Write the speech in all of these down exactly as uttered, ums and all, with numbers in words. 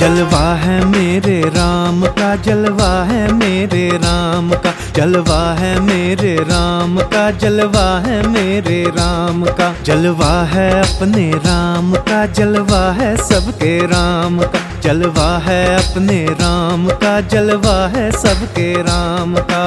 जलवा है मेरे राम का, जलवा है मेरे राम का, जलवा है मेरे राम का, जलवा है मेरे राम का, जलवा है अपने राम का, जलवा है सबके राम का, जलवा है अपने राम का, जलवा है सबके राम का।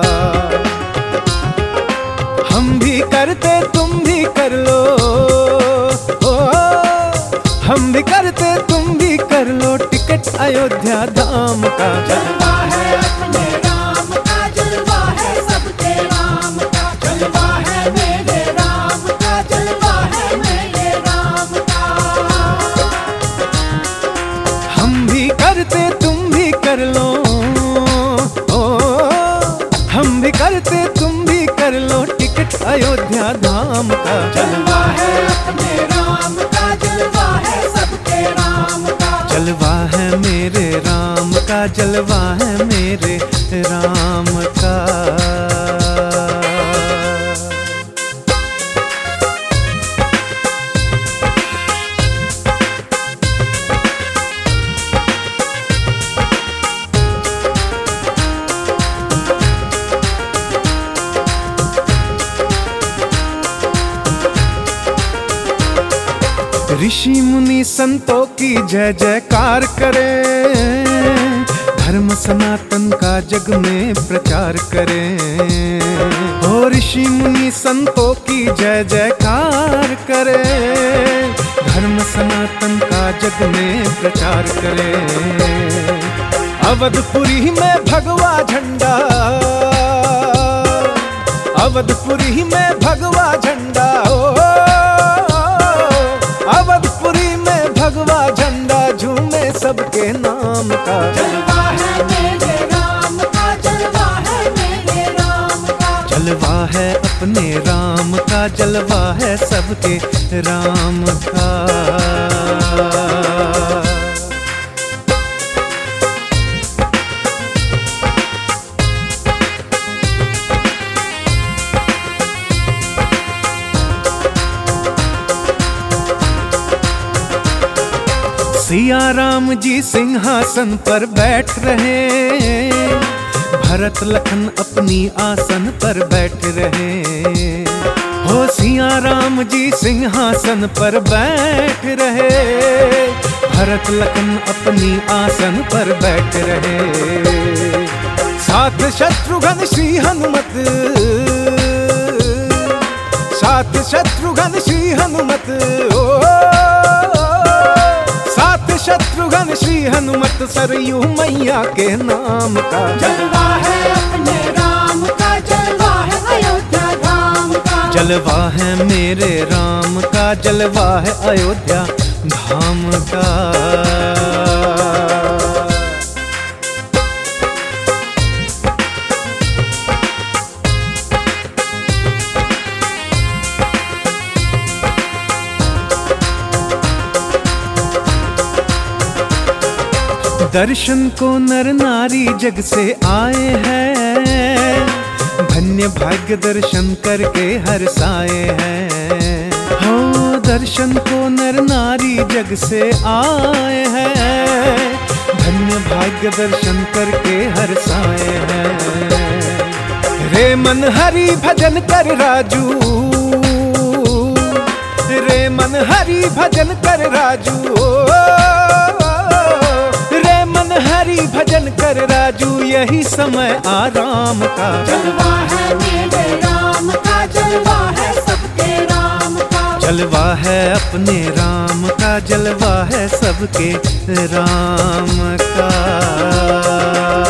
हम भी करते तुम भी कर लो, ओ, हम भी करते तुम भी कर लो टिकट अयोध्या धाम का। जलवा है अपने राम का, जलवा है सबके राम का, जलवा है मेरे राम का, जलवा है मेरे राम का। हम भी करते तुम भी कर लो, ओ, हम भी करते तुम भी कर लो टिकट अयोध्या धाम का। जलवा है अपने राम का, जलवा है सबके राम का, जलवा है मेरे राम का, जलवा है मेरे राम का। ऋषि मुनि संतों की जय जयकार करें, धर्म सनातन का जग में प्रचार करें। ओ ऋषि मुनि संतों की जय जयकार करें, धर्म सनातन का जग में प्रचार करें। अवधपुरी में भगवा झंडा, अवधपुरी में भगवा झंडा, ओ अवधपुरी में भगवा झंडा झूमे सबके नाम का। जलवा है मेरे राम का, जलवा है मेरे राम का, जलवा है अपने राम का, जलवा है सबके राम का। सिया राम जी सिंहासन पर बैठ रहे, भरत लखन अपनी आसन पर बैठ रहे। हो सिया राम जी सिंहासन पर बैठ रहे, भरत लखन अपनी आसन पर बैठ रहे। साथ शत्रुघ्न श्री हनुमत, साथ शत्रुघ्न श्री हनुमत, ओ शत्रुघ्न श्री हनुमत सरयू मैया के नाम का। जलवा है अपने राम का, जलवा है अयोध्या धाम का, जलवा है मेरे राम का, जलवा है अयोध्या धाम का। दर्शन को नर नारी जग से आए हैं, धन्य भाग्य दर्शन करके हर्षाए हैं। हो दर्शन को नर नारी जग से आए हैं, धन्य भाग्य दर्शन करके हर्षाए हैं। रे मन हरि भजन कर राजू, रे मन हरि भजन कर राजू, हरि भजन कर राजू यही समय आराम का। जलवा है मेरे राम का, जलवा है सबके राम का, जलवा है अपने राम का, जलवा है सबके राम का।